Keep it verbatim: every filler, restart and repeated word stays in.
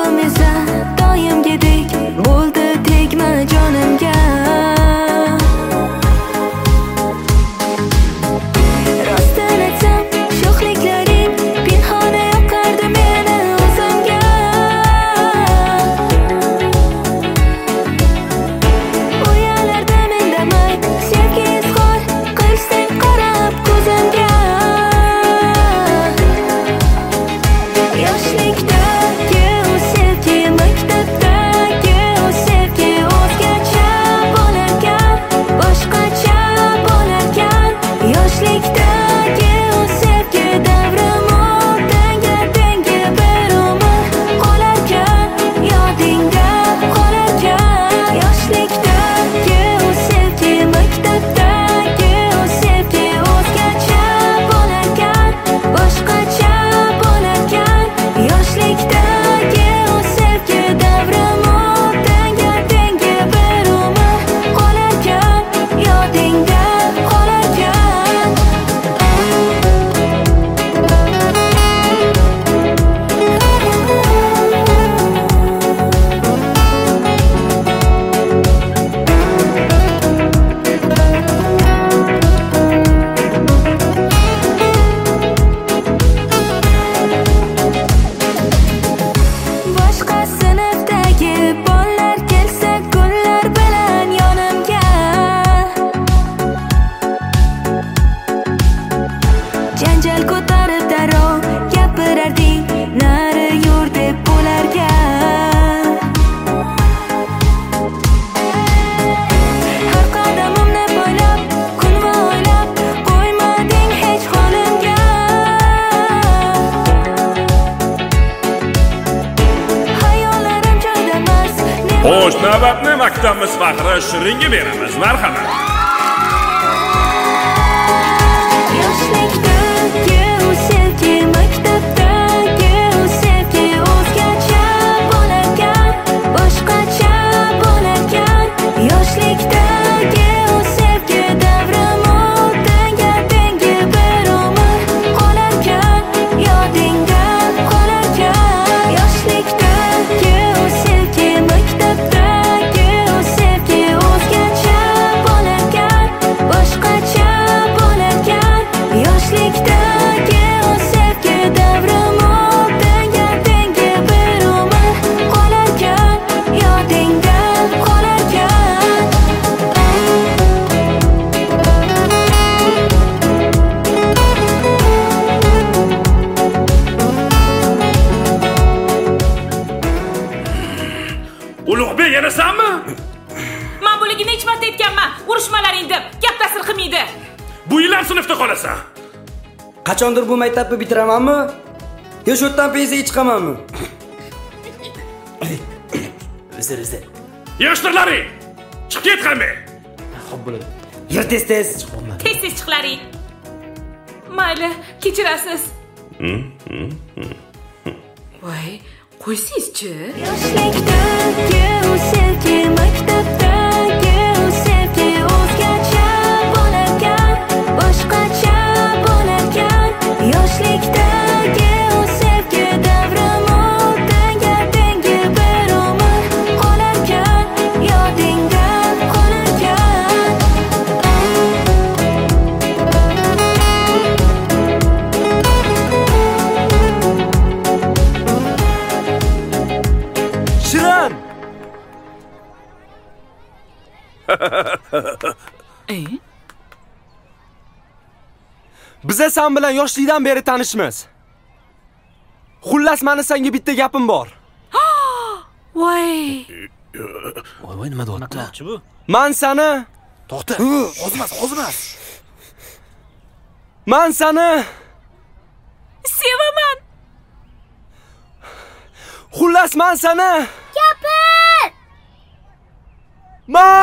davom esa doimgidek bo'ldi tegma jonimga. Rostdan aytsam sho'xliklaring pinhona yoqardi meni o'zimga. Uyalardim indamay sevgi izhor qilsang qarab ko'zimga. Yoshlikdagi u sevgi, maktabdagi u sevgi o'zgacha bo'larkan, boshqacha bo'larkan. Yoshlikdagi u sevgi davrim o'tanga tengi bir umr qolarkan, yodingda qolarkan. Yoshlikdagi u sevgi, maktabdagi u sevgi o'zgacha bo'larkan, boshqacha bo'larkan. Yoshlikdagi u sevgi davrim o'tanga tengi bir umr qolarkan, yodingda qolarkan. Boshqa sinfdagi bolalar kelsa gullar bilan yonimga. Janjal ko'tarib darrov gapirarding, nari yur deb bularga. Har qadamimni poylab, kun va o'ylab qo'ymading hech holimga. Hayollarim joydamas. Xo'sh, navbatni maktabimiz faxri Shiringa beramiz. Marhamat. Yoshlikdagi u sevgi, maktabdagi u sevgi o'zgacha bo'larkan, boshqacha bo'larkan. Yoshlikdagi u sevgi davrim o'tanga tengi bir umr qolarkan, yodingda qolarkan. Yoshlikdagi u sevgi, maktabdagi u sevgi o'zgacha bo'larkan, boshqacha bo'larkan. Yoshlikdagi u sevgi davrim o'tanga tengi bir umr qolarkan, yodingda qolarkan. Ulug'bek, yanasanmi? Men buligini hech marta aytganman. Urishmalaring deb, gap ta'sir qilmaydi. Bu yil ham sinfda qolasan. Qachondir bu maktabni bitiramanmi? Yo shu yerdan pensiyaga chiqamanmi? Riza, riza. Yoshlarlaring, chiqib ket qami. Xo'p bo'ladi. Yur tez tez. Tez tez chiqlaring. Mayli, kechirasiz. Voy, qo'ysiz-chi. Yoshlikdagi u sevgi, maktabdagi u sevgi o'zgacha bo'larkan, boshqacha bo'larkan. Yoshlikdagi u sevgi davrim o'tanga tengi bir umr qolarkan, yodingda qolarkan. Shirin! E? Biza sen bilan yoshlikdan beri tanishmiz. Xullas, meni senga bitta gapim bor. Voy. Voy, voy, nima deyapti bu? Men seni To'xta. Hozirmas, hozirmas. Men seni Sevaman. Xullas, men seni Gapir! Men